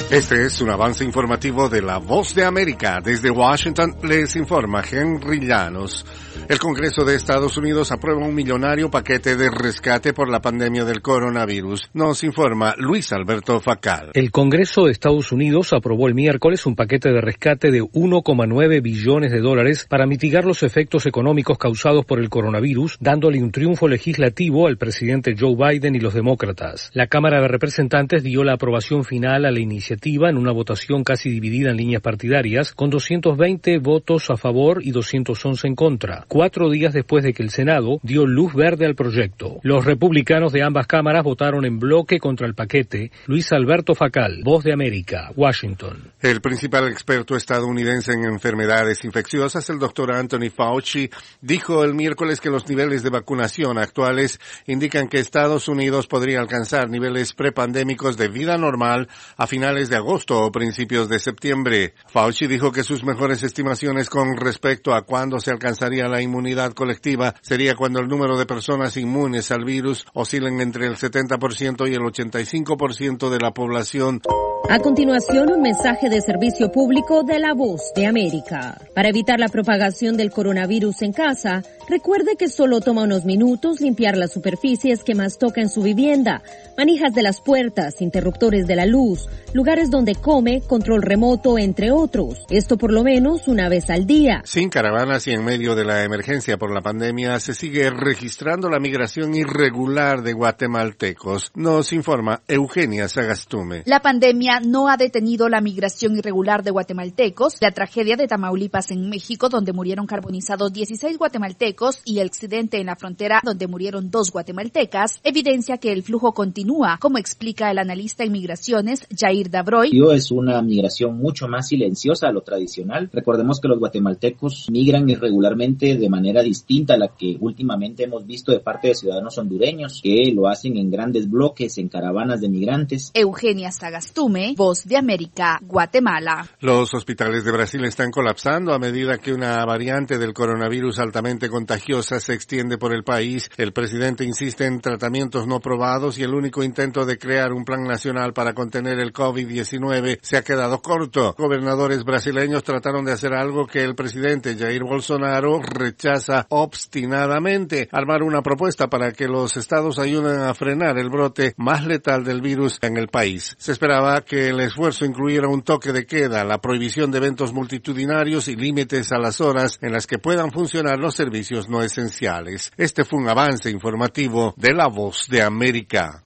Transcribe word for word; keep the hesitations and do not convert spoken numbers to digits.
Este es un avance informativo de La Voz de América. Desde Washington les informa Henry Llanos. El Congreso de Estados Unidos aprueba un millonario paquete de rescate por la pandemia del coronavirus. Nos informa Luis Alberto Facal. El Congreso de Estados Unidos aprobó el miércoles un paquete de rescate de uno coma nueve billones de dólares para mitigar los efectos económicos causados por el coronavirus, dándole un triunfo legislativo al presidente Joe Biden y los demócratas. La Cámara de Representantes dio la aprobación final a la iniciativa en una votación casi dividida en líneas partidarias, con doscientos veinte votos a favor y doscientos once en contra, cuatro días después de que el Senado dio luz verde al proyecto. Los republicanos de ambas cámaras votaron en bloque contra el paquete. Luis Alberto Facal, Voz de América, Washington. El principal experto estadounidense en enfermedades infecciosas, el doctor Anthony Fauci, dijo el miércoles que los niveles de vacunación actuales indican que Estados Unidos podría alcanzar niveles prepandémicos de vida normal a finales de agosto o principios de septiembre. Fauci dijo que sus mejores estimaciones con respecto a cuándo se alcanzaría la inmunidad colectiva sería cuando el número de personas inmunes al virus oscilen entre el setenta por ciento y el ochenta y cinco por ciento de la población. A continuación, un mensaje de servicio público de La Voz de América. Para evitar la propagación del coronavirus en casa, recuerde que solo toma unos minutos limpiar las superficies que más toca en su vivienda, manijas de las puertas, interruptores de la luz, lugares donde come, control remoto, entre otros. Esto por lo menos una vez al día. Sin caravanas y en medio de la emergencia por la pandemia, se sigue registrando la migración irregular de guatemaltecos. Nos informa Eugenia Sagastume. La pandemia no ha detenido la migración irregular de guatemaltecos. La tragedia de Tamaulipas en México, donde murieron carbonizados dieciséis guatemaltecos, y el accidente en la frontera, donde murieron dos guatemaltecas, evidencia que el flujo continúa, como explica el analista en migraciones, Jair Dabroy. Es una migración mucho más silenciosa a lo tradicional. Recordemos que los guatemaltecos migran irregularmente de manera distinta a la que últimamente hemos visto de parte de ciudadanos hondureños, que lo hacen en grandes bloques, en caravanas de migrantes. Eugenia Sagastume, Voz de América, Guatemala. Los hospitales de Brasil están colapsando a medida que una variante del coronavirus altamente contagiosa se extiende por el país. El presidente insiste en tratamientos no probados y el único intento de crear un plan nacional para contener el COVID diecinueve se ha quedado corto. Gobernadores brasileños trataron de hacer algo que el presidente Jair Bolsonaro rechaza obstinadamente: armar una propuesta para que los estados ayuden a frenar el brote más letal del virus en el país. Se esperaba que que el esfuerzo incluyera un toque de queda, la prohibición de eventos multitudinarios y límites a las horas en las que puedan funcionar los servicios no esenciales. Este fue un avance informativo de La Voz de América.